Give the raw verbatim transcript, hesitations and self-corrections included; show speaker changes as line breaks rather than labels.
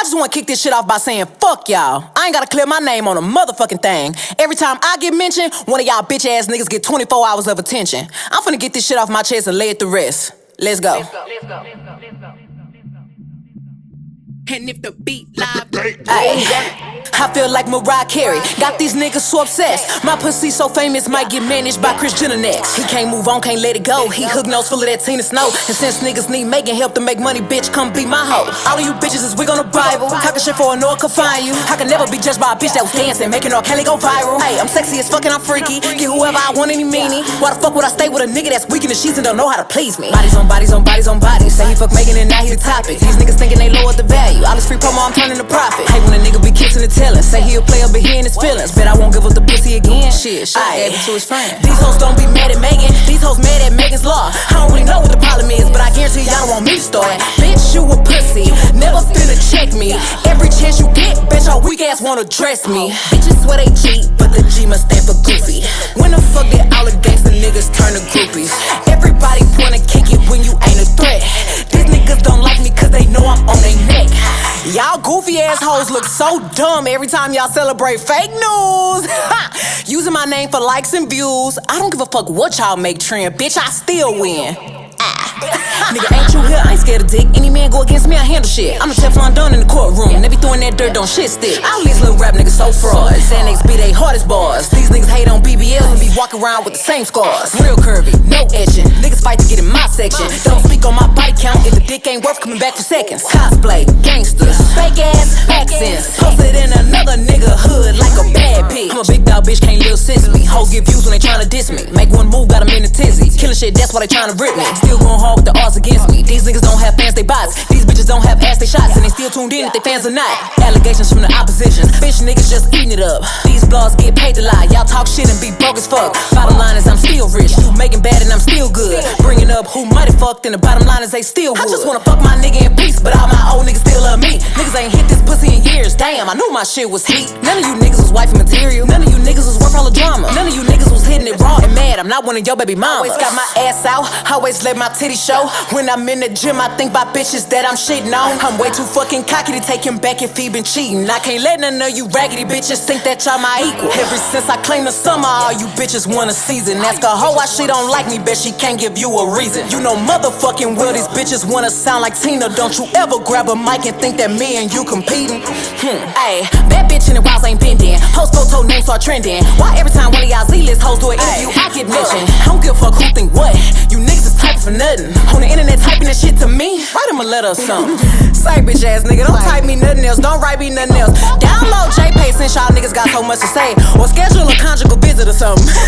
just wanna kick this shit off by saying, fuck y'all. I ain't gotta clear my name on a motherfucking thing. Every time I get mentioned, one of y'all bitch ass niggas get twenty-four hours of attention. I'm finna get this shit off my chest and lay it to rest. Let's go. Let's go, let's go, let's go, let's go.
And if the beat live,
ay, I feel like Mariah Carey. Got these niggas so obsessed. My pussy so famous, might get managed by Kris Jenner next. He can't move on, can't let it go. He hook nose full of that Tina Snow. And since niggas need making help to make money, bitch, come be my hoe. All of you bitches is wig on the Bible. Talking shit for a no one can find you. I can never be judged by a bitch that was dancing, making R. Kelly go viral. Hey, I'm sexy as fucking, I'm freaky. Get whoever I want, any meanie. Why the fuck would I stay with a nigga that's weak in the sheets and don't know how to please me? Bodies on bodies on bodies on bodies. Say he fuck making it, now he the topic. These niggas thinking they lowered the value. All this free promo, I'm turning to profit. Hey, when a nigga be kissing and telling, say he'll play up, but he in his feelings. Bet I won't give up the pussy again. Shit, shit, gave it to his friend. These hoes don't be mad at Megan. These hoes mad at Megan's law. I don't really know what the problem is, but I guarantee y'all don't want me to start. Bitch, you a pussy, never finna check me. Every chance you get, bitch, your weak ass wanna dress me. Bitches swear they cheat, but the G must stand for goofy. When the fuck did all the gangsta niggas turn to groupies? Everybody wanna kick it when you ain't a threat. These niggas don't like me cause they know I'm on their neck. Y'all goofy assholes look so dumb every time y'all celebrate fake news. Using my name for likes and views. I don't give a fuck what y'all make trend, bitch, I still win. Ah. Nigga, ain't you here? I ain't scared of dick. Any man go against me, I handle shit. I'm a Teflon Don in the courtroom. They be throwing that dirt, don't shit stick. All these little rap niggas so fraud. Xanax be they hardest bars. These niggas hate on B B Ls and be walking around with the same scars. Real curvy, no etching. Niggas fight to get in my section. Don't speak on my body count if the dick ain't worth coming back for seconds. Cosplay, gangsters, fake ass accents. Posted in another nigga hood like a bad pig. I'm a big dog bitch, can't live Sicily. Hoes get views when they tryna diss me. Make one move, got them in a tizzy. Killing shit, that's why they tryna rip me. Still going hard with the odds against me. These niggas don't have fans, they bots. These bitches don't have ass, they shots. And they still tuned in if they fans or not. Allegations from the opposition. Bitch niggas just eating it up. These blogs get paid to lie. Y'all talk shit and be broke as fuck. Bottom line is I'm still rich. You making bad and I'm still good. Bringing up who might have fucked and the bottom line is they still would. I just wanna fuck my nigga in peace, but all my old niggas still love me. Niggas ain't hit this pussy in years. Damn, I knew my shit was heat. None of you niggas was wifey material. None of you niggas was worth all the drama. None of you niggas was hitting it raw and mad. I'm not one of your baby mamas. Always got my ass out. Always let my titty show. When I'm in the gym, I think about bitches that I'm shitting on. I'm way too fucking cocky to take him back if he been cheating. I can't let none of you raggedy bitches think that y'all my equal. Ever since I claimed the summer, all you bitches want a season. Ask a hoe why she don't like me, bet she can't give you a reason. You know motherfucking well these bitches wanna sound like Tina. Don't you ever grab a mic and think that me and you competing. Hmm, ayy, bad bitch in the wilds ain't bending. Post photo names start trending. Why every time one of y'all Z-list hoes do an interview, I get mentioned? I don't give a fuck who think what. You niggas is typing for nothing. On the internet typing that shit to me. Write him a letter or something. Say bitch ass nigga, don't type me nothing else. Don't write me nothing else. Download J-Pay since y'all niggas got so much to say. Or schedule a conjugal visit or something.